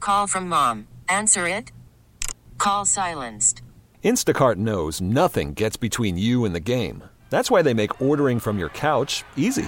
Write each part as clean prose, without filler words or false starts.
Call from mom. Answer it. Call silenced. Instacart knows nothing gets between you and the game. That's why they make ordering from your couch easy.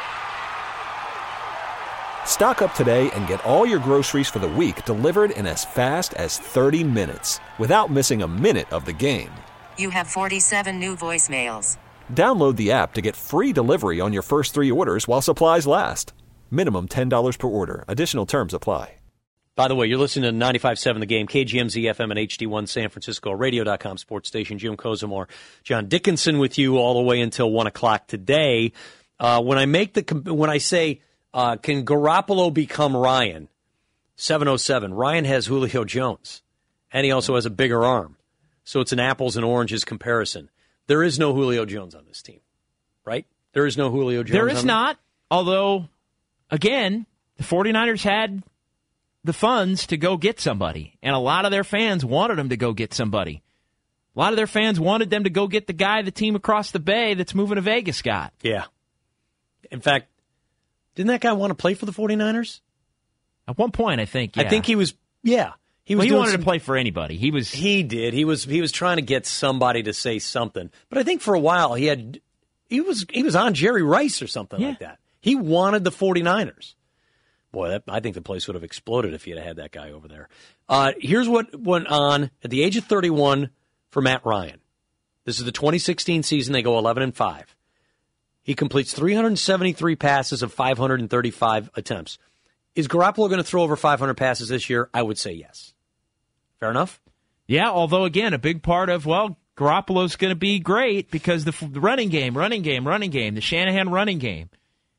Stock up today and get all your groceries for the week delivered in as fast as 30 minutes without missing a minute of the game. You have 47 new voicemails. Download the app to get free delivery on your first 3 orders while supplies last. Minimum $10 per order. Additional terms apply. By the way, you're listening to 95.7 The Game, KGMZ FM and HD1 San Francisco, radio.com sports station. Jim Kozimor, John Dickinson with you all the way until 1 o'clock today. When I say, can Garoppolo become Ryan? 707. Ryan has Julio Jones, and he also has a bigger arm. So it's an apples and oranges comparison. There is no Julio Jones on this team, right? There is no Julio Jones. There is not, although, again, the 49ers had the funds to go get somebody, and a lot of their fans wanted them to go get somebody. A lot of their fans wanted them to go get the guy the team across the bay that's moving to Vegas got. Yeah. In fact, didn't that guy want to play for the 49ers? At one point, I think, yeah. I think he was, yeah. He wanted to play for anybody. He did. He was trying to get somebody to say something. But I think for a while he was on Jerry Rice or something like that. He wanted the 49ers. Boy, I think the place would have exploded if he had that guy over there. Here's what went on at the age of 31 for Matt Ryan. This is the 2016 season. They go 11-5. He completes 373 passes of 535 attempts. Is Garoppolo going to throw over 500 passes this year? I would say yes. Fair enough? Yeah, although, again, a big part of, Garoppolo's going to be great because the running game, the Shanahan running game.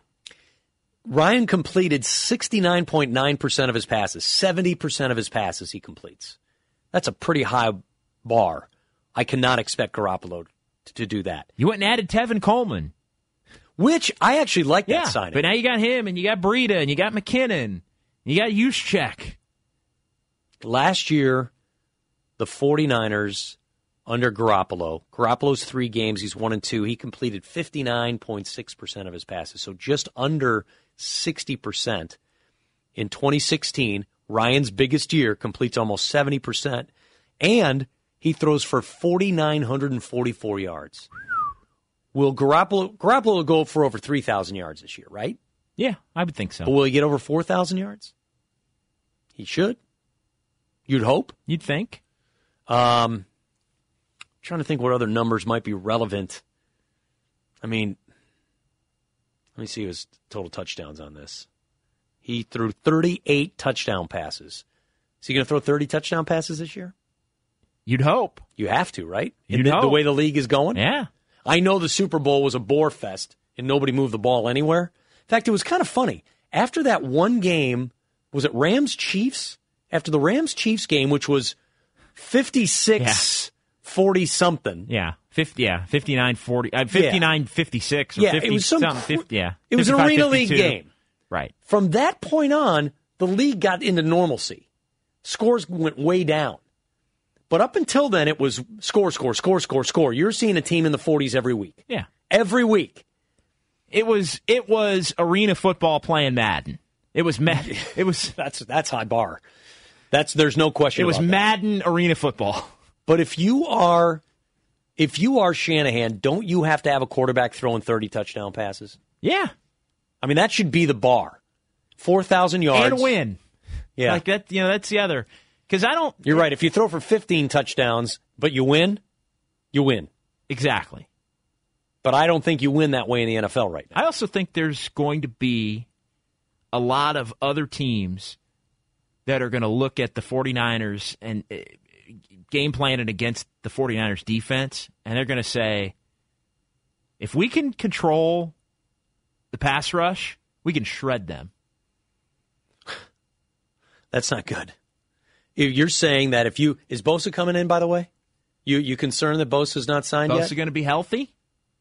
Ryan completed 69.9% of his passes. 70% of his passes he completes. That's a pretty high bar. I cannot expect Garoppolo to do that. You went and added Tevin Coleman. Which I actually like that signing. But now you got him, and you got Breida, and you got McKinnon, and you got Juszczyk. Last year, the 49ers under Garoppolo's 3 games, he's 1-2. He completed 59.6% of his passes, so just under 60%. In 2016, Ryan's biggest year, completes almost 70%, and he throws for 4,944 yards. Will Garoppolo go for over 3,000 yards this year, right? Yeah, I would think so. But will he get over 4,000 yards? He should. You'd hope. You'd think. Trying to think what other numbers might be relevant. I mean, let me see his total touchdowns on this. He threw 38 touchdown passes. Is he going to throw 30 touchdown passes this year? You'd hope. You have to, right? You'd hope. The way the league is going? Yeah. I know the Super Bowl was a bore fest and nobody moved the ball anywhere. In fact, it was kind of funny. After that one game, was it Rams-Chiefs? After the Rams-Chiefs game, which was 56-40-something. Yeah. 59-40. 59-56 or 50-something. It was an Arena League game. Right. From that point on, the league got into normalcy. Scores went way down. But up until then, it was score. You're seeing a team in the 40s every week. Yeah. Every week. It was arena football playing Madden. It was Madden. It was that's high bar. There's no question about that. It was Madden arena football. But if you are Shanahan, don't you have to have a quarterback throwing 30 touchdown passes? Yeah. I mean, that should be the bar. 4,000 yards. And win. Yeah. Like that, that's the other. Because I don't. You're right. If you throw for 15 touchdowns, but you win, you win. Exactly. But I don't think you win that way in the NFL right now. I also think there's going to be a lot of other teams that are going to look at the 49ers and game planning against the 49ers defense, and they're going to say, if we can control the pass rush, we can shred them. That's not good. You're saying that is Bosa coming in, by the way? You concerned that Bosa's not signed yet? Bosa going to be healthy?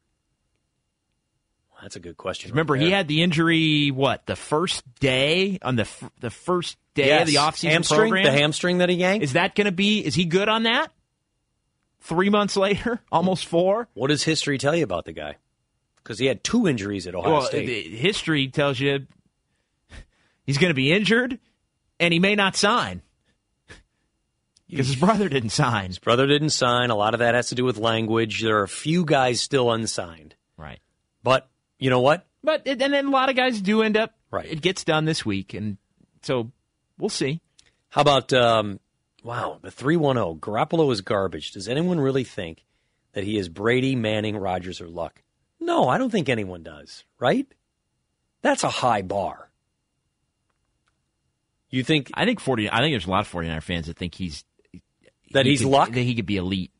That's a good question. Remember, he had the injury, the first day, on the first day of the offseason program? The hamstring that he yanked? Is he good on that? 3 months later? Almost 4? What does history tell you about the guy? Because he had 2 injuries at Ohio State. History tells you he's going to be injured, and he may not sign. Because his brother didn't sign. His brother didn't sign. A lot of that has to do with language. There are a few guys still unsigned. Right. But you know what? And then a lot of guys do end up. Right. It gets done this week, and so we'll see. How about, the 310? Garoppolo is garbage. Does anyone really think that he is Brady, Manning, Rodgers, or Luck? No, I don't think anyone does, right? That's a high bar. You think? I think there's a lot of 49er fans that think he's Luck? That he could be elite.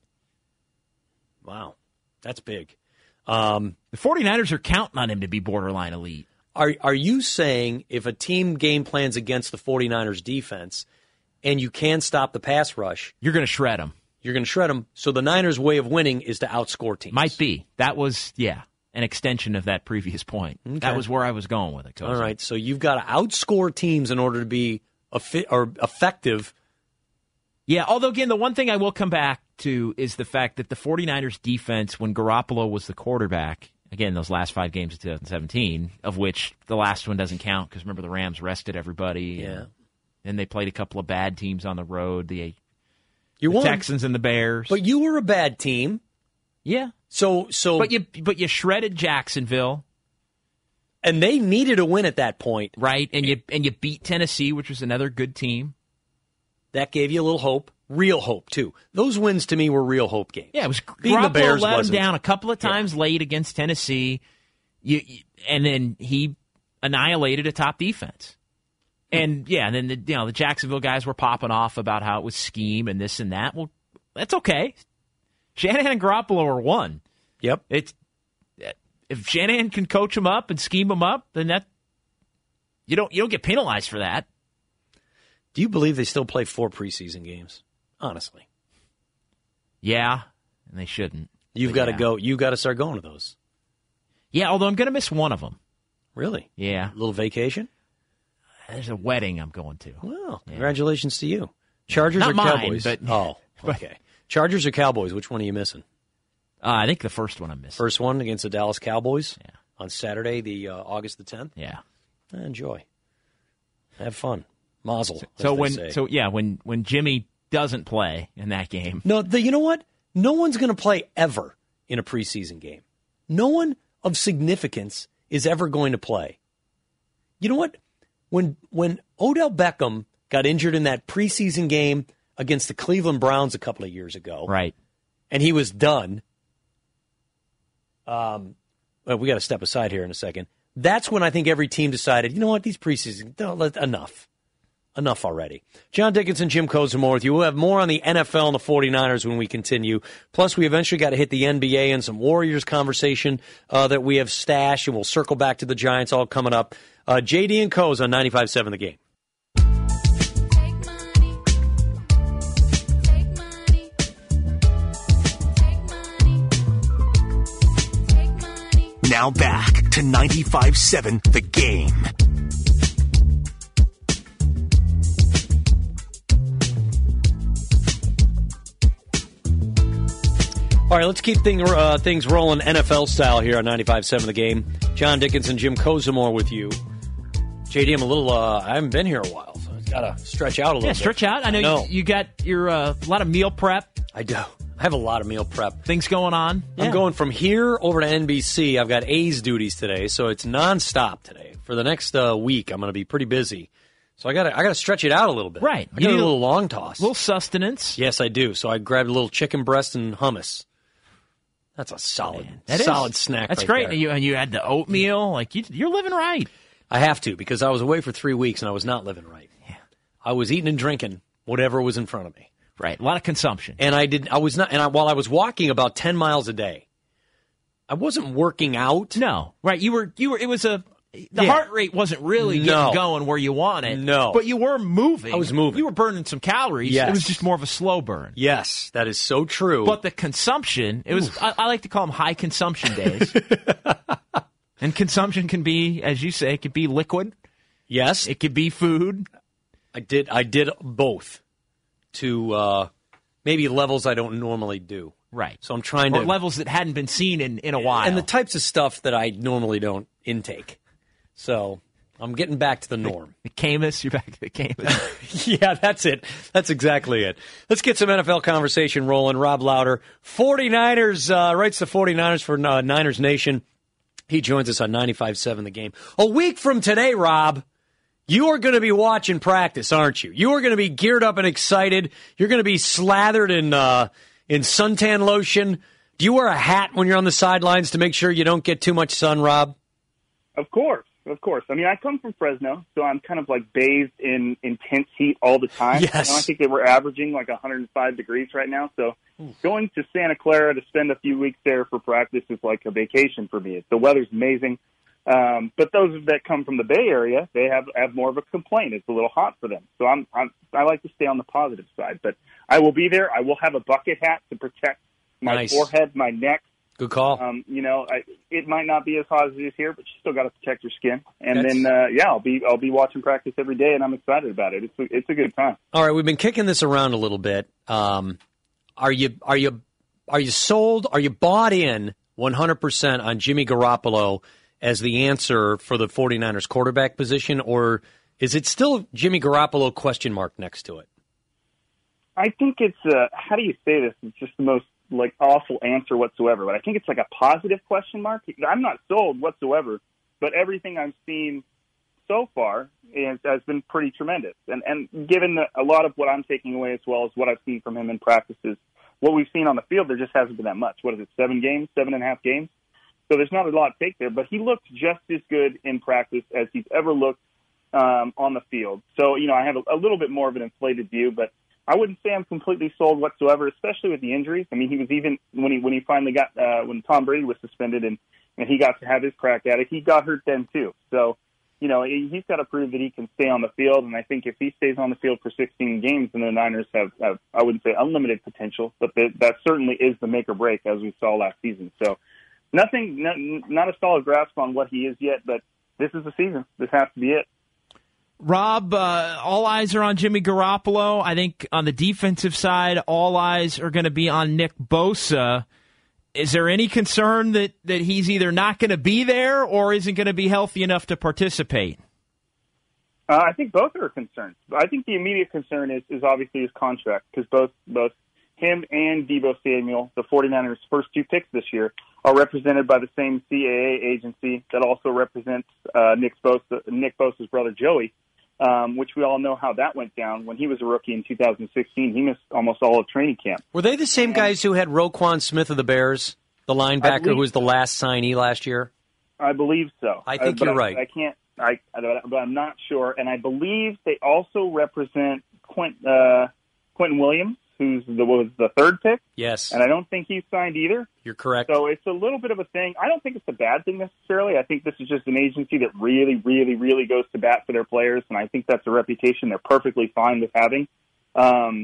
Wow, that's big. The 49ers are counting on him to be borderline elite. Are you saying if a team game plans against the 49ers defense and you can stop the pass rush, you're going to shred them? You're going to shred them. So the Niners' way of winning is to outscore teams. Might be. That was, an extension of that previous point. Okay. That was where I was going with it, Cozy. All right, so you've got to outscore teams in order to be effective. Yeah, although, again, the one thing I will come back to is the fact that the 49ers defense, when Garoppolo was the quarterback, again, those last 5 games of 2017, of which the last one doesn't count because, remember, the Rams rested everybody. Yeah. And they played a couple of bad teams on the road, the won. Texans and the Bears. But you were a bad team. Yeah. So But you shredded Jacksonville. And they needed a win at that point. Right, and you beat Tennessee, which was another good team. That gave you a little hope. Real hope, too. Those wins, to me, were real hope games. Yeah, it was beating the Bears let wasn't. him down a couple of times late against Tennessee, and then he annihilated a top defense. And, then the Jacksonville guys were popping off about how it was scheme and this and that. Well, that's okay. Shanahan and Garoppolo are one. Yep. If Shanahan can coach them up and scheme them up, then you don't get penalized for that. Do you believe they still play 4 preseason games? Honestly. Yeah, and they shouldn't. You've got to go. You've got to start going to those. Yeah, although I'm going to miss one of them. Really? Yeah. A little vacation? There's a wedding I'm going to. Well, congratulations to you. Chargers Not or mine, Cowboys? But, okay. Chargers or Cowboys? Which one are you missing? I think the first one I'm missing. First one against the Dallas Cowboys? Yeah. On Saturday, the August the 10th? Yeah. Enjoy. Have fun. Mazel. When Jimmy doesn't play in that game. No, you know what? No one's going to play ever in a preseason game. No one of significance is ever going to play. You know what? When Odell Beckham got injured in that preseason game against the Cleveland Browns a couple of years ago, right, and he was done. Well, we got to step aside here in a second. That's when I think every team decided, you know what, these preseason, enough already. John Dickinson, Jim Kozumor with you. We'll have more on the NFL and the 49ers when we continue. Plus, we eventually got to hit the NBA and some Warriors conversation that we have stashed, and we'll circle back to the Giants all coming up. JD and Coz on 95.7 The Game. Now back to 95.7 The Game. All right, let's keep things rolling NFL style here on 95.7 The Game. John Dickinson, Jim Kozumor with you. JD, I'm a little, I haven't been here a while, so I've got to stretch out a little bit. Yeah, stretch out. I know. You got your a lot of meal prep. I do. I have a lot of meal prep. Things going on. Yeah. I'm going from here over to NBC. I've got A's duties today, so it's nonstop today. For the next week, I'm going to be pretty busy. So I got to stretch it out a little bit. Right. I need a little long toss. A little sustenance. Yes, I do. So I grabbed a little chicken breast and hummus. That's a solid snack. That's right great. There. And you had the oatmeal. Like you're living right. I have to, because I was away for 3 weeks and I was not living right. Yeah. I was eating and drinking whatever was in front of me. Right. A lot of consumption. And while I was walking about 10 miles a day, I wasn't working out. No. Right. The heart rate wasn't really getting going where you want it. No. But you were moving. I was moving. You were burning some calories. Yes. It was just more of a slow burn. Yes, that is so true. But the consumption, I like to call them high consumption days. And consumption can be, as you say, it could be liquid. Yes. It could be food. I did both to maybe levels I don't normally do. Right. So I'm trying to... Or levels that hadn't been seen in a while. And the types of stuff that I normally don't intake. So I'm getting back to the norm. The Camus, you're back to the Camus. Yeah, that's it. That's exactly it. Let's get some NFL conversation rolling. Rob Lauder, 49ers, writes the 49ers for Niners Nation. He joins us on 95.7 The Game. A week from today, Rob, you are going to be watching practice, aren't you? You are going to be geared up and excited. You're going to be slathered in suntan lotion. Do you wear a hat when you're on the sidelines to make sure you don't get too much sun, Rob? Of course. I mean, I come from Fresno, so I'm kind of like bathed in intense heat all the time. Yes. I think they were averaging like 105 degrees right now. So going to Santa Clara to spend a few weeks there for practice is like a vacation for me. The weather's amazing. But those that come from the Bay Area, they have more of a complaint. It's a little hot for them. So I like to stay on the positive side. But I will be there. I will have a bucket hat to protect my forehead, my neck. Good call. It might not be as hot as it is here, but you still got to protect your skin. And I'll be watching practice every day, and I'm excited about it. It's a good time. All right, we've been kicking this around a little bit. Are you sold? Are you bought in 100% on Jimmy Garoppolo as the answer for the 49ers quarterback position, or is it still Jimmy Garoppolo question mark next to it? I think it's how do you say this? It's just the most like awful answer whatsoever, but I think it's like a positive question mark. I'm not sold whatsoever, but everything I've seen so far has been pretty tremendous. And given a lot of what I'm taking away as well as what I've seen from him in practices, what we've seen on the field, there just hasn't been that much. What is it, 7.5 games? So there's not a lot to take there, but he looked just as good in practice as he's ever looked on the field. So, I have a little bit more of an inflated view, but I wouldn't say I'm completely sold whatsoever, especially with the injuries. I mean, he was even when he finally got when Tom Brady was suspended and he got to have his crack at it, he got hurt then too. So, he's got to prove that he can stay on the field. And I think if he stays on the field for 16 games, then the Niners have I wouldn't say unlimited potential, but that certainly is the make or break as we saw last season. So, not a solid grasp on what he is yet, but this is the season. This has to be it. Rob, all eyes are on Jimmy Garoppolo. I think on the defensive side, all eyes are going to be on Nick Bosa. Is there any concern that he's either not going to be there or isn't going to be healthy enough to participate? I think both are concerns. I think the immediate concern is obviously his contract, because both him and Deebo Samuel, the 49ers' first two picks this year, are represented by the same CAA agency that also represents Nick Bosa's brother Joey. Which we all know how that went down when he was a rookie in 2016. He missed almost all of training camp. Were they the same guys who had Roquan Smith of the Bears, the linebacker who was the last signee last year? I believe so. I think you're right. But I'm not sure. And I believe they also represent Quentin Williams, who was the third pick. Yes. And I don't think he's signed either. You're correct. So it's a little bit of a thing. I don't think it's a bad thing necessarily. I think this is just an agency that really, really, really goes to bat for their players, and I think that's a reputation they're perfectly fine with having. And,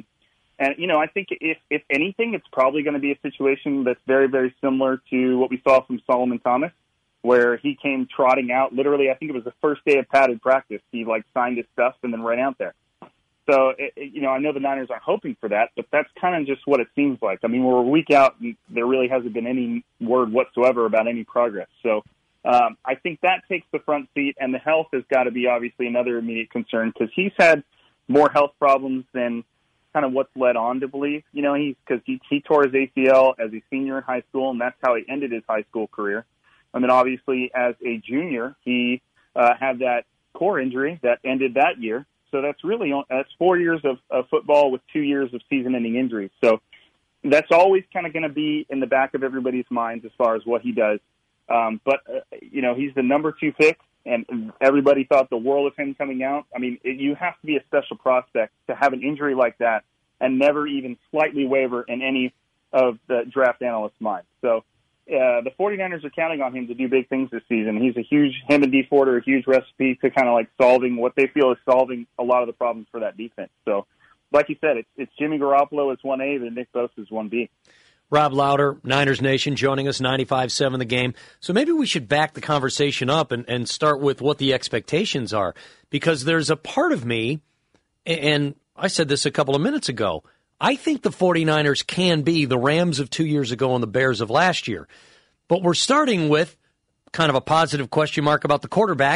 I think if anything, it's probably going to be a situation that's very, very similar to what we saw from Solomon Thomas, where he came trotting out. Literally, I think it was the first day of padded practice. He, signed his stuff and then ran out there. So, I know the Niners aren't hoping for that, but that's kind of just what it seems like. I mean, we're a week out, and there really hasn't been any word whatsoever about any progress. So I think that takes the front seat, and the health has got to be obviously another immediate concern, because he's had more health problems than kind of what's led on to believe. Because he tore his ACL as a senior in high school, and that's how he ended his high school career. And then obviously as a junior, he had that core injury that ended that year. So that's 4 years of football with 2 years of season-ending injuries. So that's always kind of going to be in the back of everybody's minds as far as what he does. But he's the number 2 pick, and everybody thought the world of him coming out. I mean, you have to be a special prospect to have an injury like that and never even slightly waver in any of the draft analysts' minds. So the 49ers are counting on him to do big things this season. Him and Dee Ford are a huge recipe to kind of solving what they feel is solving a lot of the problems for that defense. So, like you said, it's Jimmy Garoppolo is 1A, and Nick Bosa is 1B. Rob Lauder, Niners Nation, joining us, 95.7 The Game. So maybe we should back the conversation up and start with what the expectations are, because there's a part of me, and I said this a couple of minutes ago, I think the 49ers can be the Rams of 2 years ago and the Bears of last year. But we're starting with kind of a positive question mark about the quarterback.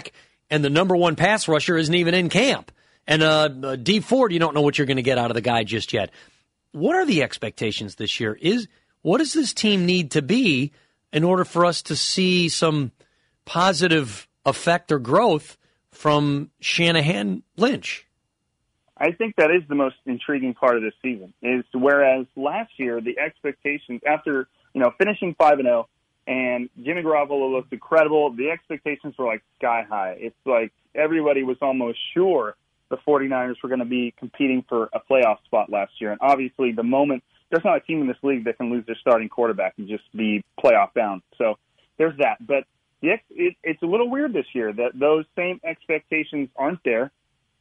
and the number one pass rusher isn't even in camp. And Dee Ford, you don't know what you're going to get out of the guy just yet. What are the expectations this year? What does this team need to be in order for us to see some positive effect or growth from Shanahan-Lynch? I think that is the most intriguing part of this season. Is whereas last year the expectations after finishing 5-0 and Jimmy Garoppolo looked incredible, the expectations were like sky high. It's like everybody was almost sure the 49ers were going to be competing for a playoff spot last year. And obviously, the moment there's not a team in this league that can lose their starting quarterback and just be playoff bound. So there's that. But it's a little weird this year that those same expectations aren't there.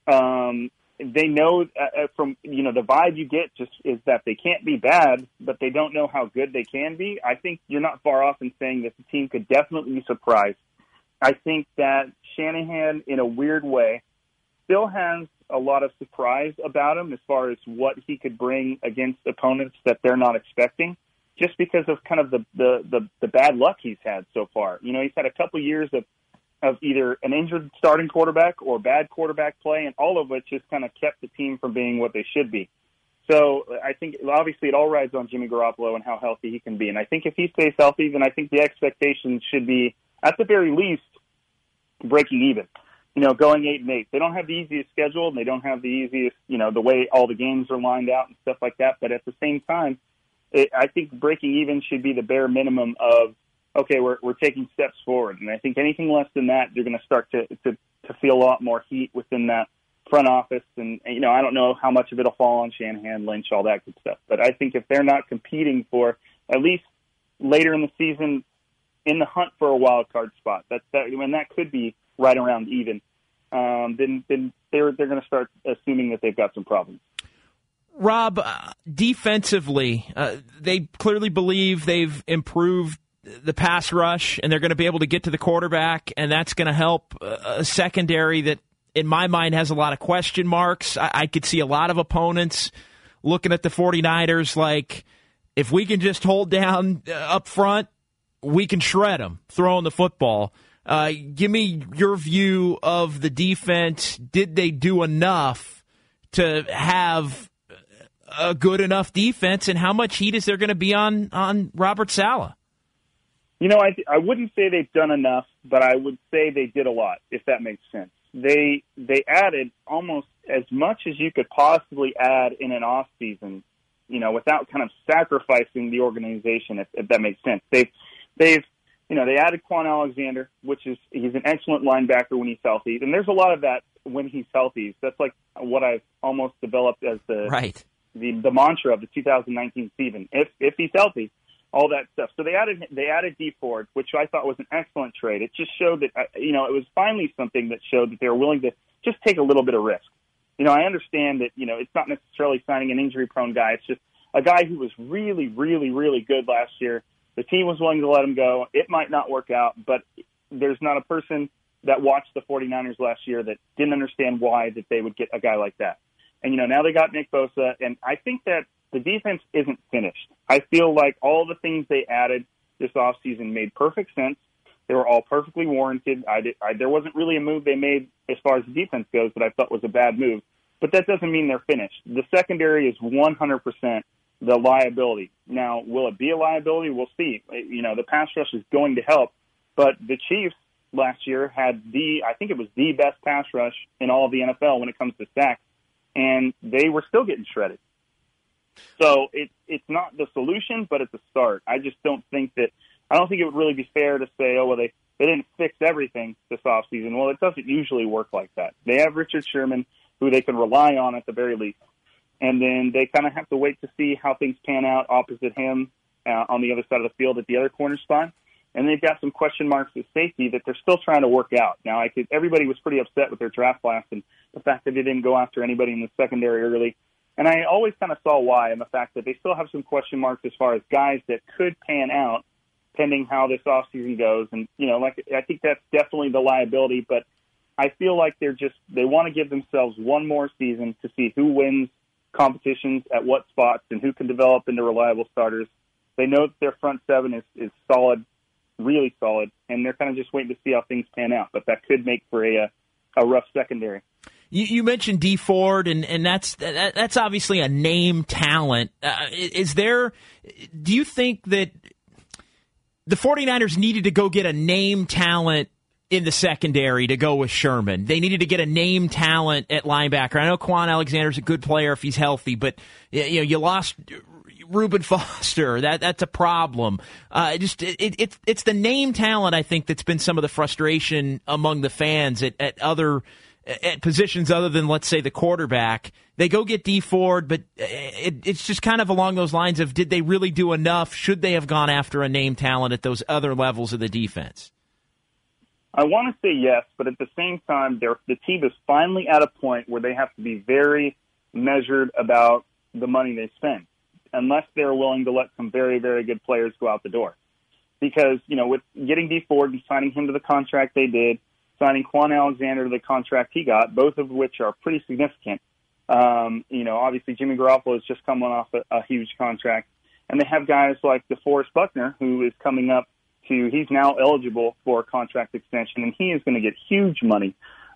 They know from the vibe you get just is that they can't be bad, but they don't know how good they can be. I think you're not far off in saying that the team could definitely be surprised. I think that Shanahan, in a weird way, still has a lot of surprise about him as far as what he could bring against opponents that they're not expecting, just because of kind of the bad luck he's had so far. He's had a couple years of either an injured starting quarterback or bad quarterback play, and all of which has kind of kept the team from being what they should be. So I think, obviously, it all rides on Jimmy Garoppolo and how healthy he can be. And I think if he stays healthy, then I think the expectations should be, at the very least, breaking even. Going 8-8. They don't have the easiest schedule, and they don't have the easiest, the way all the games are lined out and stuff like that. But at the same time, I think breaking even should be the bare minimum of, okay, we're taking steps forward. And I think anything less than that, you're going to start to feel a lot more heat within that front office. And, I don't know how much of it will fall on Shanahan, Lynch, all that good stuff. But I think if they're not competing for, at least later in the season, in the hunt for a wild card spot, when that could be right around even, then they're going to start assuming that they've got some problems. Rob, defensively, they clearly believe they've improved the pass rush, and they're going to be able to get to the quarterback, and that's going to help a secondary that, in my mind, has a lot of question marks. I could see a lot of opponents looking at the 49ers like, if we can just hold down up front, we can shred them throwing the football. Give me your view of the defense. Did they do enough to have a good enough defense, and how much heat is there going to be on Robert Saleh? I wouldn't say they've done enough, but I would say they did a lot, if that makes sense. They added almost as much as you could possibly add in an off season, without kind of sacrificing the organization, if that makes sense. They added Quan Alexander, he's an excellent linebacker when he's healthy, and there's a lot of that when he's healthy. That's like what I've almost developed as the mantra of the 2019 season. If he's healthy, all that stuff. So they added Dee Ford, which I thought was an excellent trade. It just showed that it was finally something that showed that they were willing to just take a little bit of risk. I understand that it's not necessarily signing an injury-prone guy. It's just a guy who was really, really, really good last year. The team was willing to let him go. It might not work out, but there's not a person that watched the 49ers last year that didn't understand why that they would get a guy like that. And, now they got Nick Bosa, and I think that the defense isn't finished. I feel like all the things they added this offseason made perfect sense. They were all perfectly warranted. There wasn't really a move they made as far as the defense goes that I thought was a bad move, but that doesn't mean they're finished. The secondary is 100% the liability. Now, will it be a liability? We'll see. The pass rush is going to help, but the Chiefs last year had I think it was the best pass rush in all of the NFL when it comes to sacks, and they were still getting shredded. So it's not the solution, but it's a start. I just don't think it would really be fair to say, they didn't fix everything this offseason. Well, it doesn't usually work like that. They have Richard Sherman, who they can rely on at the very least. And then they kind of have to wait to see how things pan out opposite him on the other side of the field at the other corner spot. And they've got some question marks at safety that they're still trying to work out. Now, everybody was pretty upset with their draft class and the fact that they didn't go after anybody in the secondary early. And I always kind of saw why, and the fact that they still have some question marks as far as guys that could pan out pending how this offseason goes. And, I think that's definitely the liability, but I feel like they want to give themselves one more season to see who wins competitions at what spots and who can develop into reliable starters. They know that their front seven is solid, really solid, and they're kind of just waiting to see how things pan out. But that could make for a a rough secondary. You mentioned Dee Ford, and that's obviously a name talent. Do you think that the 49ers needed to go get a name talent in the secondary to go with Sherman? They needed to get a name talent at linebacker. I know Quan Alexander's a good player if he's healthy, but you lost Reuben Foster. That's a problem. It's the name talent, I think, that's been some of the frustration among the fans at positions other than, let's say, the quarterback. They go get Dee Ford, but it's just kind of along those lines of, did they really do enough? Should they have gone after a name talent at those other levels of the defense? I want to say yes, but at the same time, the team is finally at a point where they have to be very measured about the money they spend, unless they're willing to let some very, very good players go out the door. Because, with getting Dee Ford and signing him to the contract they did, signing Quan Alexander to the contract he got, both of which are pretty significant. Obviously Jimmy Garoppolo has just come off a huge contract. And they have guys like DeForest Buckner, who is coming up he's now eligible for a contract extension, and he is going to get huge money,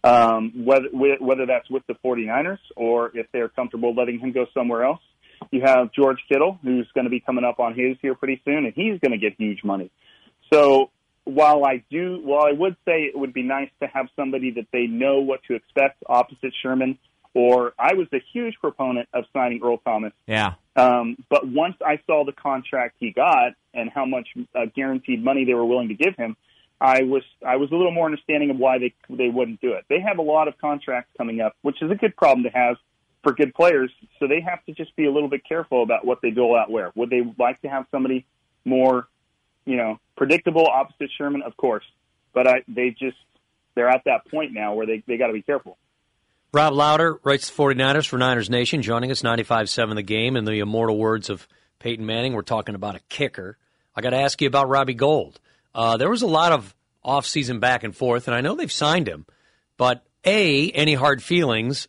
whether that's with the 49ers or if they're comfortable letting him go somewhere else. You have George Kittle, who's going to be coming up on his here pretty soon, and he's going to get huge money. So while I would say it would be nice to have somebody that they know what to expect opposite Sherman, or I was a huge proponent of signing Earl Thomas. Yeah. But once I saw the contract he got and how much guaranteed money they were willing to give him, I was a little more understanding of why they wouldn't do it. They have a lot of contracts coming up, which is a good problem to have for good players. So they have to just be a little bit careful about what they dole out where. Would they like to have somebody more, predictable opposite Sherman? Of course. But they're at that point now where they got to be careful. Rob Lauder writes the 49ers for Niners Nation, joining us 95.7 The Game. In the immortal words of Peyton Manning, we're talking about a kicker. I got to ask you about Robbie Gould. There was a lot of offseason back and forth, and I know they've signed him. But A, any hard feelings?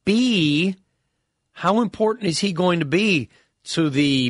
B, how important is he going to be to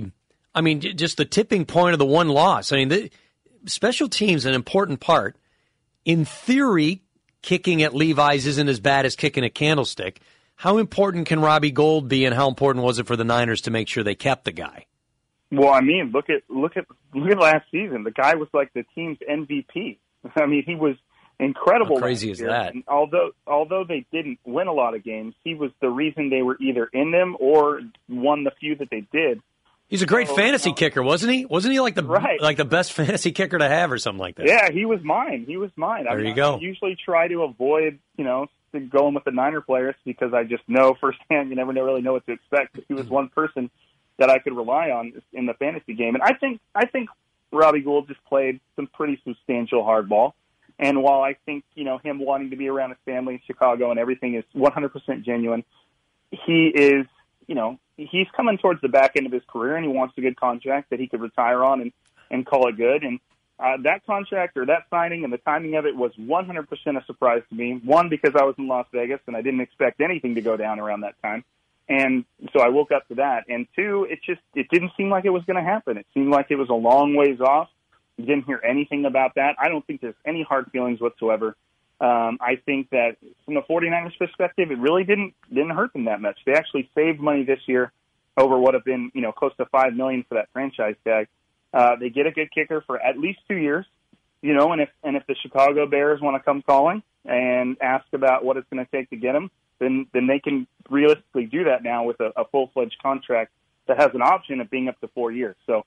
just the tipping point of the one loss? The special teams, an important part. In theory, kicking at Levi's isn't as bad as kicking at Candlestick. How important can Robbie Gould be, and how important was it for the Niners to make sure they kept the guy? Well, look at last season. The guy was like the team's MVP. He was incredible. How crazy is that? And although they didn't win a lot of games, he was the reason they were either in them or won the few that they did. He's a great fantasy kicker, wasn't he? Wasn't he like the best fantasy kicker to have or something like that? Yeah, he was mine. There you go. I usually try to avoid, going with the Niner players because I just know firsthand you never really know what to expect. But he was one person that I could rely on in the fantasy game. And I think Robbie Gould just played some pretty substantial hardball. And while I think, him wanting to be around his family in Chicago and everything is 100% genuine, he is, he's coming towards the back end of his career and he wants a good contract that he could retire on and call it good. And that contract or that signing and the timing of it was 100% a surprise to me. One, because I was in Las Vegas and I didn't expect anything to go down around that time. And so I woke up to that. And two, it didn't seem like it was going to happen. It seemed like it was a long ways off. You didn't hear anything about that. I don't think there's any hard feelings whatsoever. I think that from the 49ers perspective, it really didn't hurt them that much. They actually saved money this year over what have been, close to $5 million for that franchise tag. They get a good kicker for at least 2 years, and if the Chicago Bears want to come calling and ask about what it's going to take to get him, then they can realistically do that now with a full-fledged contract that has an option of being up to 4 years. So,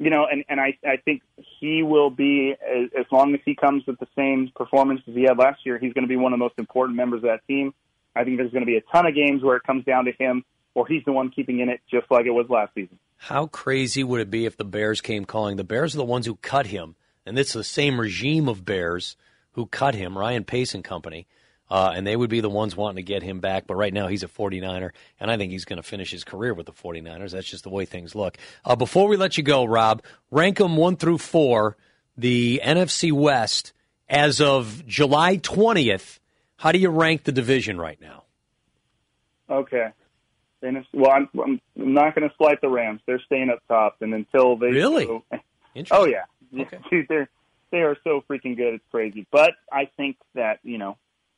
I think he will be, as long as he comes with the same performance as he had last year, he's going to be one of the most important members of that team. I think there's going to be a ton of games where it comes down to him, or he's the one keeping in it, just like it was last season. How crazy would it be if the Bears came calling? The Bears are the ones who cut him, and it's the same regime of Bears who cut him, Ryan Pace and company, and they would be the ones wanting to get him back. But right now he's a 49er, and I think he's going to finish his career with the 49ers. That's just the way things look. Before we let you go, Rob, rank them 1 through 4, the NFC West, as of July 20th. How do you rank the division right now? Okay. Well, I'm not going to slight the Rams. They're staying up top, and until they really, oh yeah, okay. Dude, they are so freaking good. It's crazy. But I think that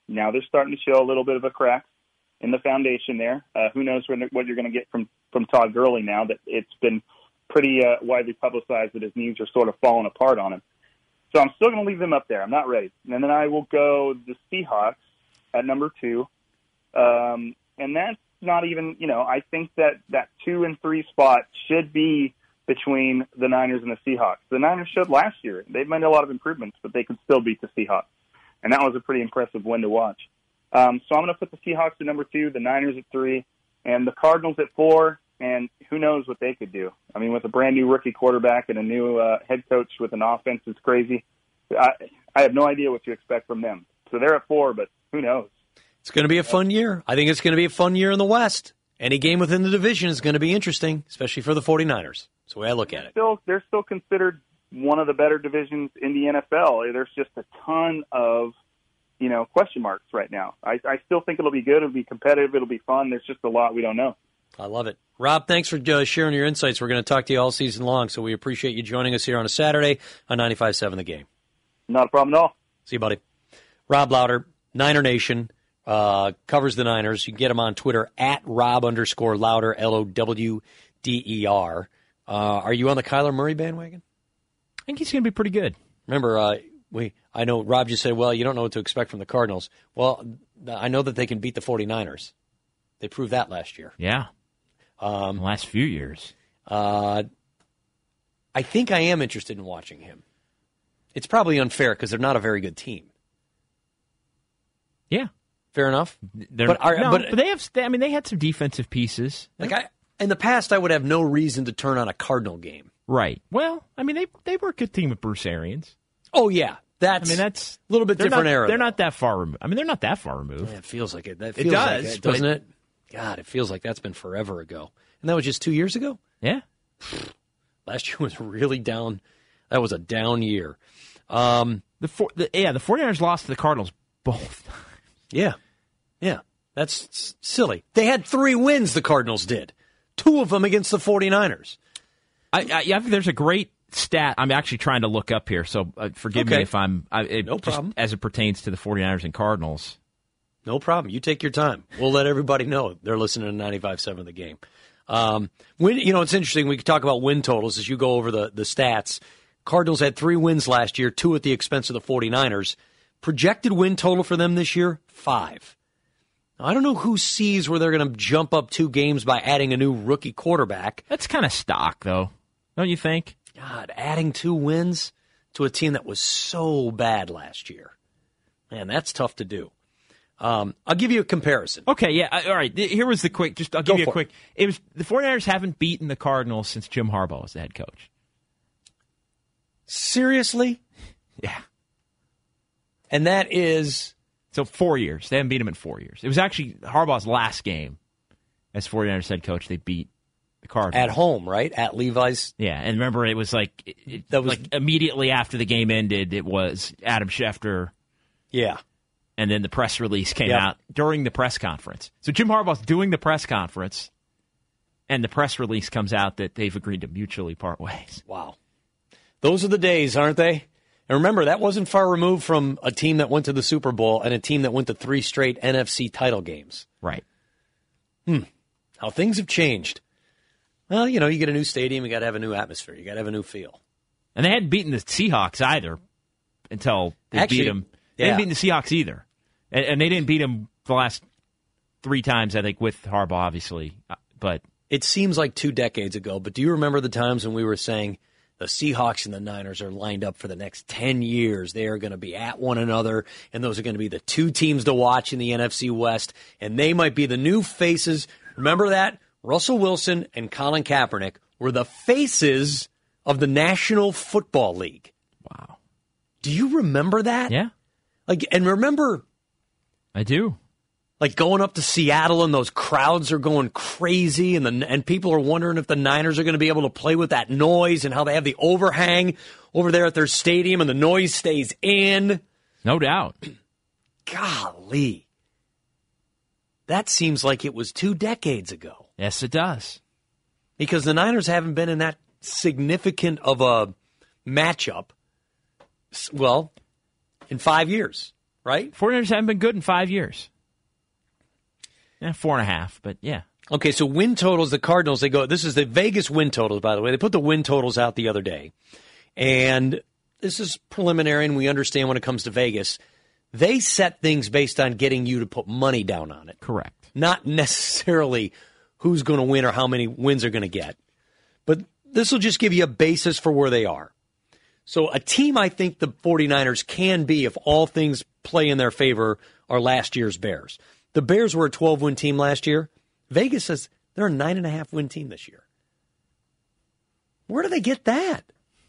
Now they're starting to show a little bit of a crack in the foundation there. Who knows what you're going to get from Todd Gurley now that it's been pretty widely publicized that his knees are sort of falling apart on him. So I'm still going to leave them up there. I'm not ready. And then I will go the Seahawks at number 2. And that's not even, I think that 2 and 3 spot should be between the Niners and the Seahawks. The Niners showed last year. They've made a lot of improvements, but they could still beat the Seahawks. And that was a pretty impressive win to watch. So I'm going to put the Seahawks at number 2, the Niners at 3, and the Cardinals at 4. And who knows what they could do? I mean, with a brand new rookie quarterback and a new head coach with an offense that's crazy, I have no idea what to expect from them. So they're at 4, but who knows? It's going to be a fun year. I think it's going to be a fun year in the West. Any game within the division is going to be interesting, especially for the 49ers. That's the way I look at it. They're still considered one of the better divisions in the NFL. There's just a ton of question marks right now. I still think it'll be good. It'll be competitive. It'll be fun. There's just a lot we don't know. I love it. Rob, thanks for sharing your insights. We're going to talk to you all season long, so we appreciate you joining us here on a Saturday on 95.7 The Game. Not a problem at all. See you, buddy. Rob Lauder, Niner Nation, covers the Niners. You can get him on Twitter at Rob_Lauder, LOWDER. Are you on the Kyler Murray bandwagon? I think he's going to be pretty good. Remember, I know Rob just said, well, you don't know what to expect from the Cardinals. Well, I know that they can beat the 49ers. They proved that last year. Yeah. The last few years. I think I am interested in watching him. It's probably unfair because they're not a very good team. Yeah. Fair enough. But they have. They had some defensive pieces. In the past, I would have no reason to turn on a Cardinal game. Right. Well, they were a good team with Bruce Arians. Oh yeah, that's a little bit different era. They're not that far removed. They're not that far removed. Yeah, it feels like it. It does, doesn't it? God, it feels like that's been forever ago. And that was just 2 years ago? Yeah. Last year was really down. That was a down year. The 49ers lost to the Cardinals both times. Yeah. Yeah. That's silly. They had 3 wins, the Cardinals did. 2 of them against the 49ers. I think there's a great stat I'm actually trying to look up here, so forgive me if I'm... no problem. As it pertains to the 49ers and Cardinals. No problem. You take your time. We'll let everybody know they're listening to 95.7 The Game. It's interesting. We could talk about win totals as you go over the stats. Cardinals had 3 wins last year, 2 at the expense of the 49ers. Projected win total for them this year, 5. Now, I don't know who sees where they're going to jump up 2 games by adding a new rookie quarterback. That's kind of stock, though. Don't you think? God, adding 2 wins to a team that was so bad last year. Man, that's tough to do. I'll give you a comparison. Okay, yeah. All right. Here was the quick. I'll give you a quick. It was the 49ers haven't beaten the Cardinals since Jim Harbaugh was the head coach. Seriously? Yeah. And that is... So 4 years. They haven't beat him in 4 years. It was actually Harbaugh's last game as 49ers head coach. They beat the Cardinals. At home, right? At Levi's? Yeah, and remember it was like immediately after the game ended, it was Adam Schefter. Yeah. And then the press release came out during the press conference. So Jim Harbaugh's doing the press conference, and the press release comes out that they've agreed to mutually part ways. Wow. Those are the days, aren't they? And remember, that wasn't far removed from a team that went to the Super Bowl and a team that went to 3 straight NFC title games. Right. How things have changed. Well, you get a new stadium, you got to have a new atmosphere, you got to have a new feel. And they hadn't beaten the Seahawks either until they beat them. They didn't beat the Seahawks either. And they didn't beat them the last 3 times, I think, with Harbaugh, obviously. But it seems like 2 decades ago, but do you remember the times when we were saying the Seahawks and the Niners are lined up for the next 10 years? They are going to be at one another, and those are going to be the 2 teams to watch in the NFC West, and they might be the new faces. Remember that? Russell Wilson and Colin Kaepernick were the faces of the National Football League. Wow. Do you remember that? Yeah. And remember... I do. Like going up to Seattle and those crowds are going crazy and people are wondering if the Niners are going to be able to play with that noise and how they have the overhang over there at their stadium and the noise stays in. No doubt. Golly. That seems like it was 2 decades ago. Yes, it does. Because the Niners haven't been in that significant of a matchup, well, in 5 years. right? 49ers haven't been good in 5 years. 4.5, but yeah. Okay, so win totals, the Cardinals, they go, this is the Vegas win totals, by the way. They put the win totals out the other day. And this is preliminary, and we understand when it comes to Vegas. They set things based on getting you to put money down on it. Correct. Not necessarily who's going to win or how many wins they're going to get. But this will just give you a basis for where they are. So a team I think the 49ers can be, if all things play in their favor, are last year's Bears. The Bears were a 12-win team last year. Vegas says they're a 9.5-win team this year. Where do they get that?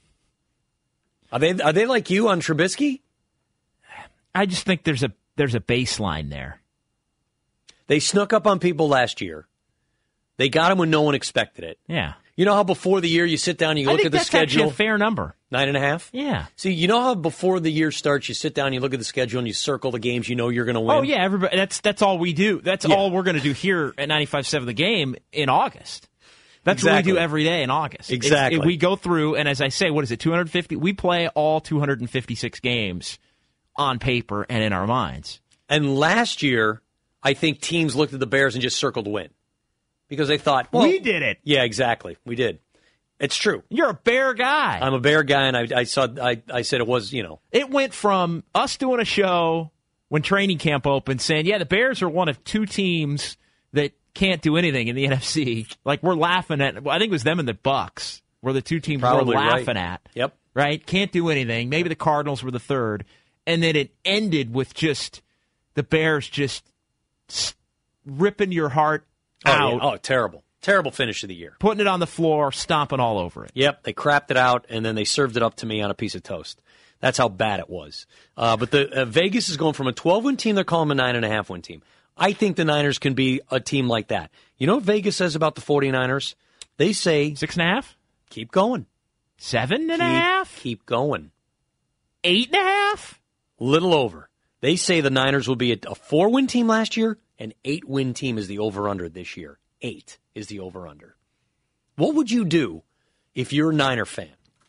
Are they like you on Trubisky? I just think there's a baseline there. They snuck up on people last year. They got him when no one expected it. Yeah. You know how before the year you sit down and you look at the schedule? I think that's actually a fair number. 9.5? Yeah. See, you know how before the year starts you sit down and you look at the schedule and you circle the games you know you're going to win? Oh, yeah. Everybody. That's all we do. That's all we're going to do here at 95.7 The Game in August. That's what we do every day in August. Exactly. We go through, and as I say, what is it, 250? We play all 256 games on paper and in our minds. And last year, I think teams looked at the Bears and just circled win. Because they thought, well, we did it. Yeah, exactly. We did. It's true. You're a Bear guy. I'm a Bear guy, and I said it was, It went from us doing a show when training camp opened saying, yeah, the Bears are one of two teams that can't do anything in the NFC. Like, we're laughing at, I think it was them and the Bucks were the two teams Probably we're laughing right. at. Yep. Right? Can't do anything. Maybe the Cardinals were the third. And then it ended with just the Bears just ripping your heart out. Yeah. Oh, terrible. Terrible finish of the year. Putting it on the floor, stomping all over it. Yep, they crapped it out, and then they served it up to me on a piece of toast. That's how bad it was. But the Vegas is going from a 12-win team, they're calling them a 9.5-win team. I think the Niners can be a team like that. You know what Vegas says about the 49ers? They say 6.5? Keep going. 7.5? Keep going. 8.5? Little over. They say the Niners will be a 4-win team last year, an 8-win team is the over-under this year. 8 is the over-under. What would you do if you're a Niner fan?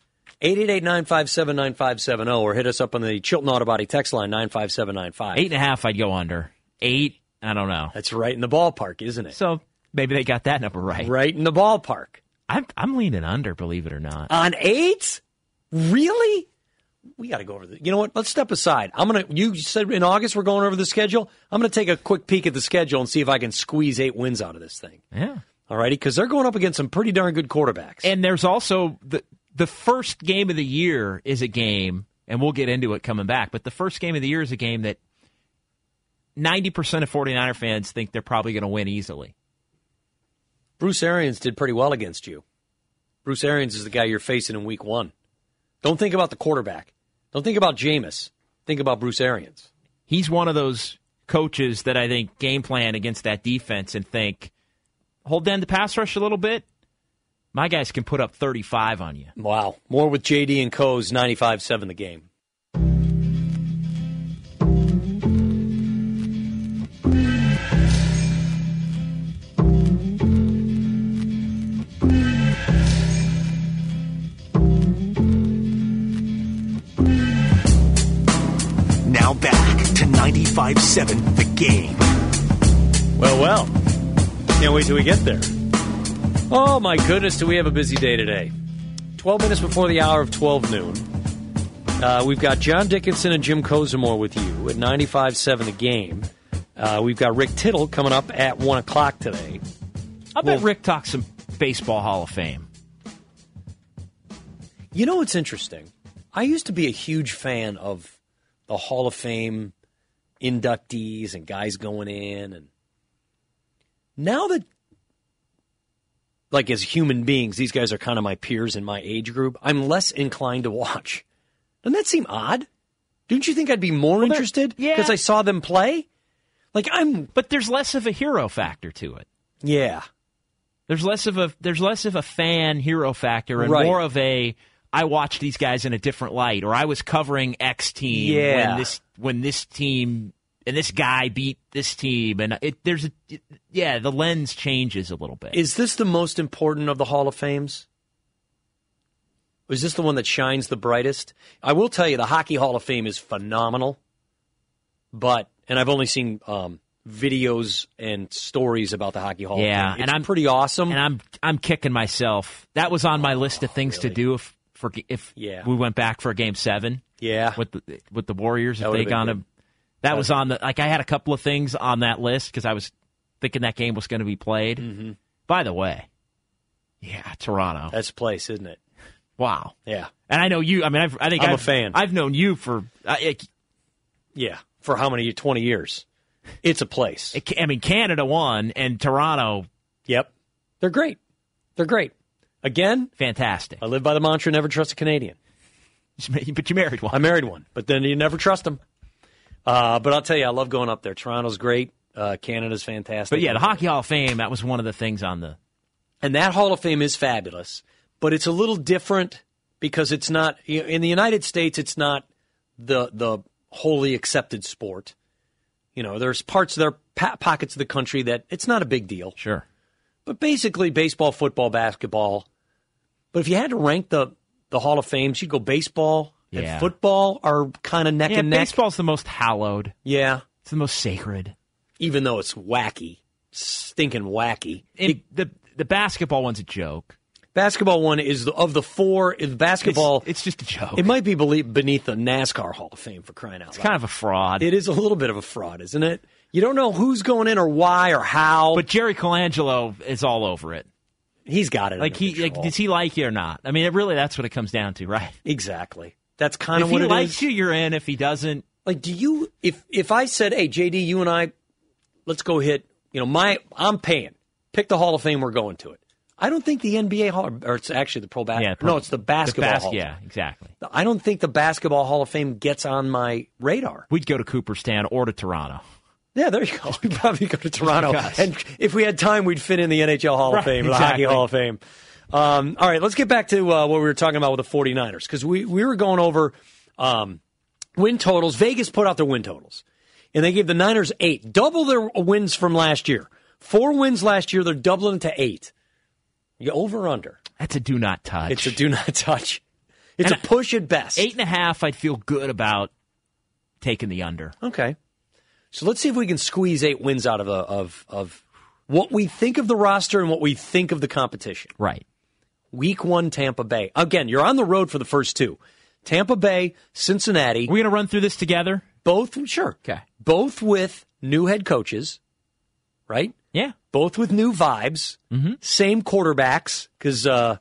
888-957-9570 or hit us up on the Chilton Auto Body text line, 95795. 8.5, I'd go under. 8, I don't know. That's right in the ballpark, isn't it? So maybe they got that number right. Right in the ballpark. I'm leaning under, believe it or not. On 8? Really? We got to go over the. You know what? Let's step aside. You said in August we're going over the schedule. I'm going to take a quick peek at the schedule and see if I can squeeze 8 wins out of this thing. Yeah. All righty, because they're going up against some pretty darn good quarterbacks. And there's also the first game of the year is a game, and we'll get into it coming back, but the first game of the year is a game that 90% of 49er fans think they're probably going to win easily. Bruce Arians did pretty well against you. Bruce Arians is the guy you're facing in week 1. Don't think about the quarterback. Don't think about Jameis. Think about Bruce Arians. He's one of those coaches that I think game plan against that defense and think, hold down the pass rush a little bit. My guys can put up 35 on you. Wow. More with JD and Co's 95.7 The Game. Now back to 95.7 The Game. Well. Can't wait till we get there. Oh, my goodness, do we have a busy day today. 12 minutes before the hour of 12 noon. We've got John Dickinson and Jim Kozimor with you at 95.7 The Game. We've got Rick Tittle coming up at 1 o'clock today. I bet Rick talks some Baseball Hall of Fame. You know what's interesting? I used to be a huge fan of the Hall of Fame inductees and guys going in. And now that, like, as human beings, these guys are kind of my peers in my age group, I'm less inclined to watch. Doesn't that seem odd? Don't you think I'd be more interested because I saw them play? But there's less of a hero factor to it. Yeah. There's less of a fan hero factor and Right. more of a I watched these guys in a different light, or I was covering X team when this team and this guy beat this team, and the lens changes a little bit. Is this the most important of the Hall of Fames? Is this the one that shines the brightest? I will tell you, the Hockey Hall of Fame is phenomenal. and I've only seen videos and stories about the Hockey Hall of Fame. It's and I'm pretty awesome. And I'm kicking myself. That was on my list of things to do if we went back for a Game 7. Yeah, with the Warriors, if that they got him. That was on the I had a couple of things on that list because I was thinking that game was going to be played. Mm-hmm. By the way, Toronto. That's a place, isn't it? Wow. Yeah. And I know you. I mean, I think I'm a fan. I've known you for for how many? 20 years. It's a place. I mean, Canada won, and Toronto. Yep, they're great. They're great. Again, fantastic. I live by the mantra: never trust a Canadian. But you married one. I married one, but then you never trust them. But I'll tell you, I love going up there. Toronto's great. Canada's fantastic. But the Hockey Hall of Fame, that was one of the things on the. And that Hall of Fame is fabulous, but it's a little different because it's not in the United States. It's not the wholly accepted sport. There's parts of pockets of the country that it's not a big deal. Sure. But basically, baseball, football, basketball. But if you had to rank the Hall of Fames, you'd go baseball and football are kind of neck and neck. Baseball's the most hallowed. Yeah. It's the most sacred. Even though it's wacky. Stinking wacky. The basketball one's a joke. Basketball one is of the four. Basketball. It's just a joke. It might be beneath the NASCAR Hall of Fame for crying out loud. It's kind of a fraud. It is a little bit of a fraud, isn't it? You don't know who's going in or why or how. But Jerry Colangelo is all over it. He's got it. Does he like you or not? I mean, that's what it comes down to, right? Exactly. That's kind of what it is. If he likes you, you're in. If he doesn't, do you? If I said, "Hey, JD, you and I, let's go hit," I'm paying. Pick the Hall of Fame. We're going to it. I don't think the NBA Hall, or it's actually the pro basketball. No, it's the basketball Hall. Yeah, exactly. I don't think the Basketball Hall of Fame gets on my radar. We'd go to Cooperstown or to Toronto. Yeah, there you go. We'd probably go to Toronto. And if we had time, we'd fit in the NHL Hall of Fame, the Hockey Hall of Fame. All right, let's get back to what we were talking about with the 49ers, because we were going over win totals. Vegas put out their win totals, and they gave the Niners 8, double their wins from last year. 4 wins last year, they're doubling it to 8. You over or under? That's a do not touch. It's a do not touch. It's a push at best. 8.5, I'd feel good about taking the under. Okay. So let's see if we can squeeze 8 wins out of what we think of the roster and what we think of the competition. Right. Week 1, Tampa Bay. Again, you're on the road for the first 2. Tampa Bay, Cincinnati. We're going to run through this together? Sure. Okay. Both with new head coaches, right? Yeah. Both with new vibes. Mm-hmm. Same quarterbacks, because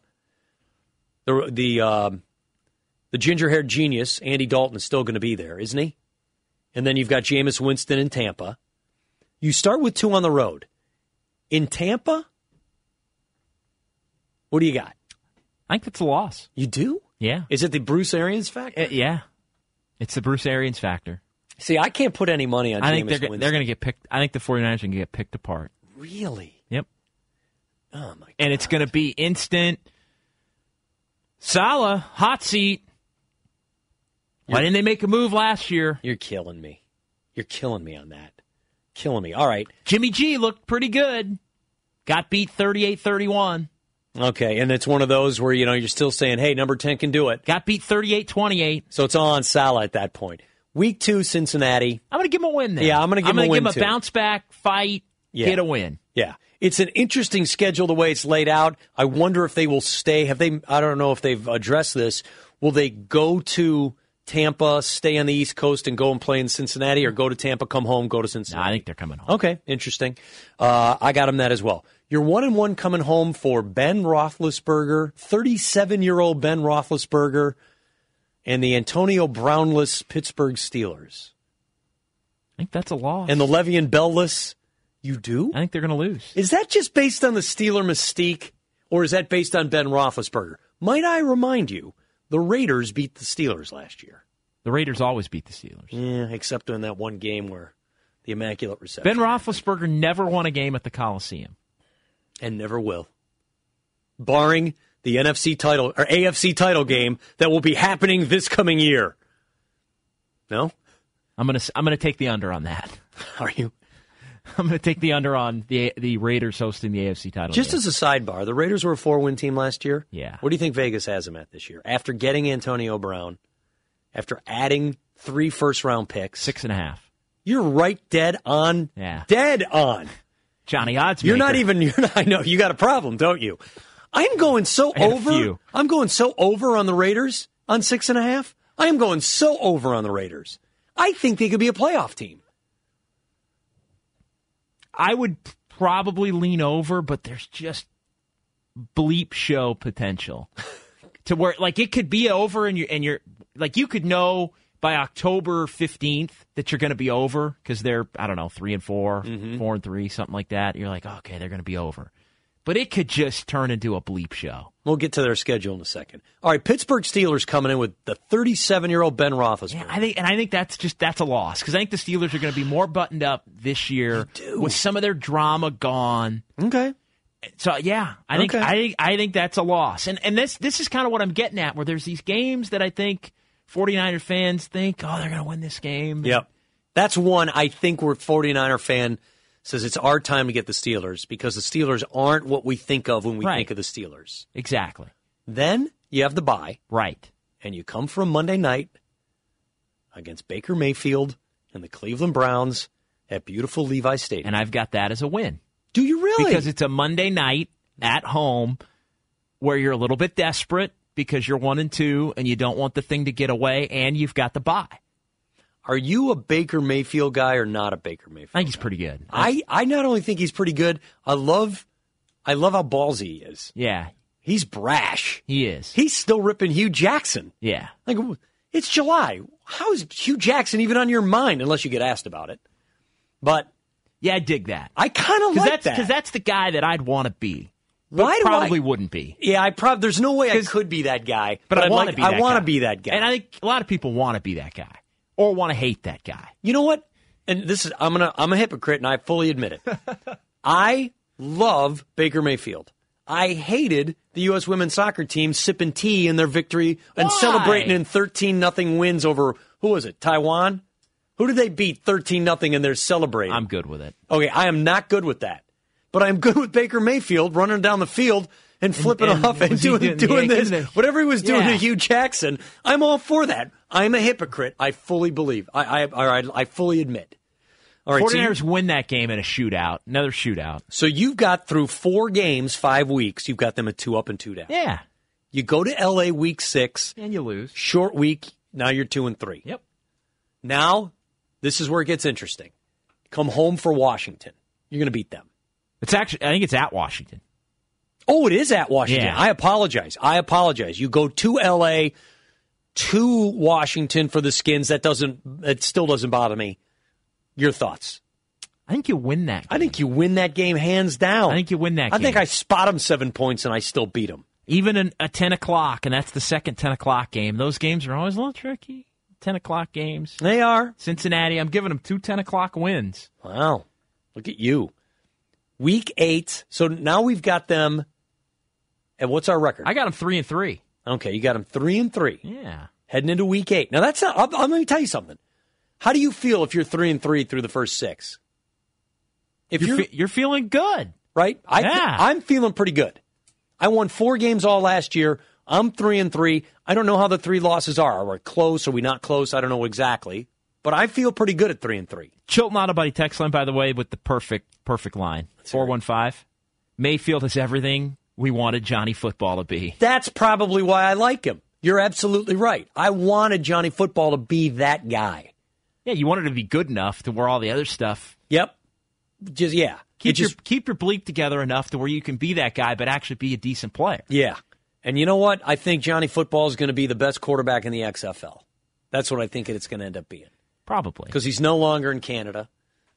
the ginger-haired genius, Andy Dalton, is still going to be there, isn't he? And then you've got Jameis Winston in Tampa. You start with 2 on the road. In Tampa, what do you got? I think that's a loss. You do? Yeah. Is it the Bruce Arians factor? Yeah. It's the Bruce Arians factor. See, I can't put any money on Jameis Winston. They're going to get picked. I think the 49ers are going to get picked apart. Really? Yep. Oh, my God. And it's going to be instant. Saleh, hot seat. Why didn't they make a move last year? You're killing me. You're killing me on that. Killing me. All right. Jimmy G looked pretty good. Got beat 38-31. Okay, and it's one of those where, you're still saying, hey, number 10 can do it. Got beat 38-28. So it's all on Saleh at that point. Week 2, Cincinnati. I'm going to give him a win there. Yeah, I'm going to give him a win, give him a bounce-back fight, get a win. Yeah. It's an interesting schedule the way it's laid out. I wonder if they will stay. I don't know if they've addressed this. Will they go to Tampa, stay on the East Coast, and go and play in Cincinnati, or go to Tampa, come home, go to Cincinnati? No, I think they're coming home. Okay, interesting. I got them that as well. You're 1-1 coming home for Ben Roethlisberger, 37-year-old Ben Roethlisberger, and the Antonio Brownless Pittsburgh Steelers. I think that's a loss. And the Le'Veon Bell-less, you do? I think they're going to lose. Is that just based on the Steeler mystique, or is that based on Ben Roethlisberger? Might I remind you, the Raiders beat the Steelers last year. The Raiders always beat the Steelers. Yeah, except in that one game where the Immaculate Reception. Ben Roethlisberger never won a game at the Coliseum. And never will. Barring the NFC title or AFC title game that will be happening this coming year. No? I'm gonna take the under on that. Are you? I'm going to take the under on the Raiders hosting the AFC title Just game. as a sidebar, the Raiders were a 4-win team last year. Yeah. What do you think Vegas has them at this year? After getting Antonio Brown, after adding 3 first-round picks. 6.5. You're right dead on. Yeah. Dead on. Johnny Oddsmaker. You're not, I know, you got a problem, don't you? I'm going so over. I'm going so over on the Raiders on 6.5. I am going so over on the Raiders. I think they could be a playoff team. I would probably lean over, but there's just bleep show potential to where, like, it could be over, and you're like, you could know by October 15th that you're going to be over because they're, I don't know, 3-4, 4-3, something like that. You're like, okay, they're going to be over. But it could just turn into a bleep show. We'll get to their schedule in a second. All right, Pittsburgh Steelers coming in with the 37-year-old Ben Roethlisberger. Yeah, I think that's a loss because I think the Steelers are going to be more buttoned up this year with some of their drama gone. Okay. So yeah, I think that's a loss. And this is kind of what I'm getting at, where there's these games that I think 49er fans think, oh, they're going to win this game. Yep. That's one I think where 49er fan says it's our time to get the Steelers because the Steelers aren't what we think of when we think of the Steelers. Exactly. Then you have the bye. Right. And you come from Monday night against Baker Mayfield and the Cleveland Browns at beautiful Levi Stadium. And I've got that as a win. Do you really? Because it's a Monday night at home where you're a little bit desperate because you're 1-2 and you don't want the thing to get away, and you've got the bye. Are you a Baker Mayfield guy or not a Baker Mayfield I think he's guy? pretty good. I not only think he's pretty good, I love how ballsy he is. Yeah. He's brash. He is. He's still ripping Hugh Jackson. Yeah. Like, it's July. How is Hugh Jackson even on your mind unless you get asked about it? But yeah, I dig that. I kind of like that. Because that's the guy that I'd want to be. Why probably wouldn't be. Yeah, there's no way I could be that guy. But I want to be that guy. I want to be that guy. And I think a lot of people want to be that guy or want to hate that guy. You know what? And this is I'm a hypocrite, and I fully admit it. I love Baker Mayfield. I hated the U.S. women's soccer team sipping tea in their victory and celebrating in 13-0 wins over, who was it, Taiwan? Who did they beat 13-0 and they're celebrating? I'm good with it. Okay, I am not good with that. But I'm good with Baker Mayfield running down the field and flipping off and doing this. Whatever he was doing to Hugh Jackson, I'm all for that. I'm a hypocrite. I fully believe. I fully admit. All right, 49ers win that game in a shootout, another shootout. So you've got through 4 games, 5 weeks, you've got them at 2 up and 2 down. Yeah. You go to L.A. week 6. And you lose. Short week, now you're 2-3. Yep. Now, this is where it gets interesting. Come home for Washington. You're going to beat them. I think it's at Washington. Oh, it is at Washington. Yeah. I apologize. You go to L.A., to Washington for the Skins. It still doesn't bother me. Your thoughts? I think you win that game. I think you win that game hands down. I think you win that game. I think I spot them 7 points and I still beat them. Even a 10 o'clock, and that's the second 10 o'clock game. Those games are always a little tricky. 10 o'clock games. They are. Cincinnati, I'm giving them 2 10 o'clock wins. Wow. Look at you. Week 8. So now we've got them. And what's our record? I got them 3-3. Okay, you got them 3-3. Yeah. Heading into week 8. Now that's not. Let me tell you something. How do you feel if you're 3-3 through the first 6? If you're feeling good, right? I'm feeling pretty good. I won 4 games all last year. I'm 3-3. I don't know how the 3 losses are. Are we close? Are we not close? I don't know exactly. But I feel pretty good at 3-3. Chilton Autobody text line, by the way, with the perfect line. 415. Mayfield is everything we wanted Johnny Football to be. That's probably why I like him. You're absolutely right. I wanted Johnny Football to be that guy. Yeah, you wanted to be good enough to where all the other stuff. Yep. Keep your bleep together enough to where you can be that guy, but actually be a decent player. Yeah. And you know what? I think Johnny Football is going to be the best quarterback in the XFL. That's what I think it's going to end up being. Probably. Because he's no longer in Canada,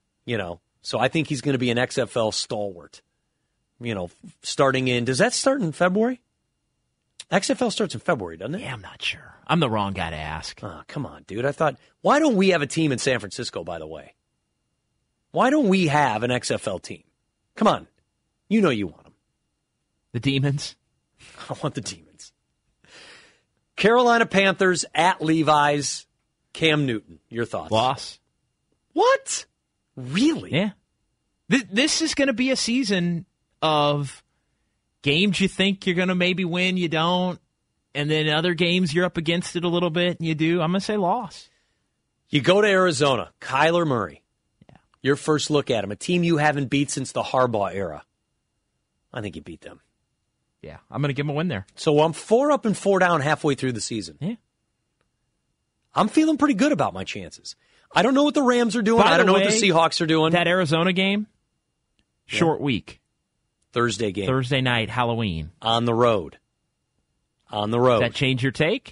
So I think he's going to be an XFL stalwart. Starting in, does that start in February? XFL starts in February, doesn't it? Yeah, I'm not sure. I'm the wrong guy to ask. Oh, come on, dude. I thought, why don't we have a team in San Francisco, by the way? Why don't we have an XFL team? Come on. You know you want them. The Demons? I want the Demons. Carolina Panthers at Levi's. Cam Newton, your thoughts? Loss. What? Really? Yeah. This is going to be a season of games you think you're going to maybe win, you don't. And then other games you're up against it a little bit, and you do. I'm going to say loss. You go to Arizona, Kyler Murray. Yeah. Your first look at him, a team you haven't beat since the Harbaugh era. I think you beat them. Yeah, I'm going to give him a win there. So I'm 4 up and 4 down halfway through the season. Yeah. I'm feeling pretty good about my chances. I don't know what the Rams are doing. I don't know what the Seahawks are doing. That Arizona game, short week. Thursday game. Thursday night, Halloween. On the road. On the road. Does that change your take?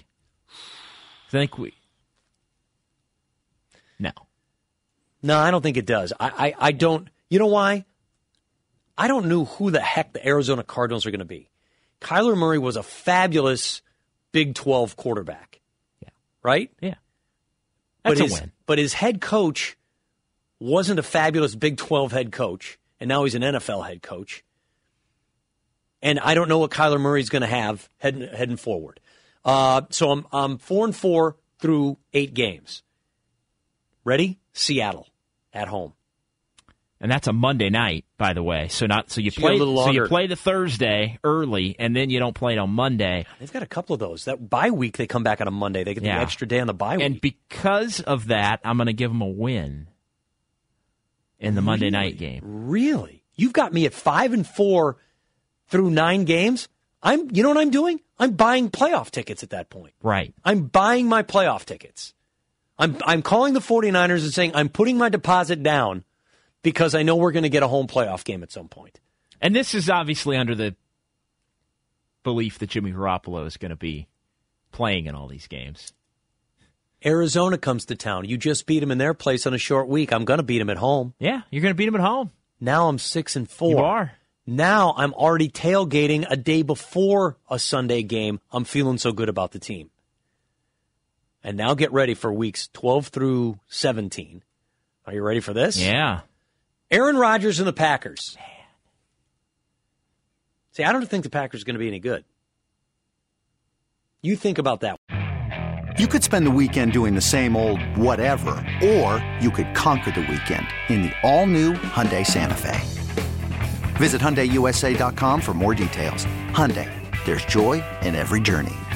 No, I don't think it does. I don't. You know why? I don't know who the heck the Arizona Cardinals are going to be. Kyler Murray was a fabulous Big 12 quarterback. Yeah. Right? Yeah. That's a win. But his head coach wasn't a fabulous Big 12 head coach, and now he's an NFL head coach. And I don't know what Kyler Murray's going to have heading forward. So I'm 4-4 through 8 games. Ready? Seattle at home. And that's a Monday night, by the way. So you play the Thursday early, and then you don't play it on Monday. They've got a couple of those. That bye week, they come back on a Monday. They get the extra day on the bye week. And because of that, I'm going to give them a win in the Monday night game. Really? You've got me at 5-4 through 9 games? You know what I'm doing? I'm buying playoff tickets at that point. Right. I'm buying my playoff tickets. I'm calling the 49ers and saying I'm putting my deposit down because I know we're going to get a home playoff game at some point. And this is obviously under the belief that Jimmy Garoppolo is going to be playing in all these games. Arizona comes to town. You just beat them in their place on a short week. I'm going to beat them at home. Yeah, you're going to beat them at home. Now I'm 6-4. You are. Now I'm already tailgating a day before a Sunday game. I'm feeling so good about the team. And now get ready for weeks 12 through 17. Are you ready for this? Yeah. Aaron Rodgers and the Packers. Man. See, I don't think the Packers are going to be any good. You think about that. You could spend the weekend doing the same old whatever, or you could conquer the weekend in the all-new Hyundai Santa Fe. Visit HyundaiUSA.com for more details. Hyundai, there's joy in every journey.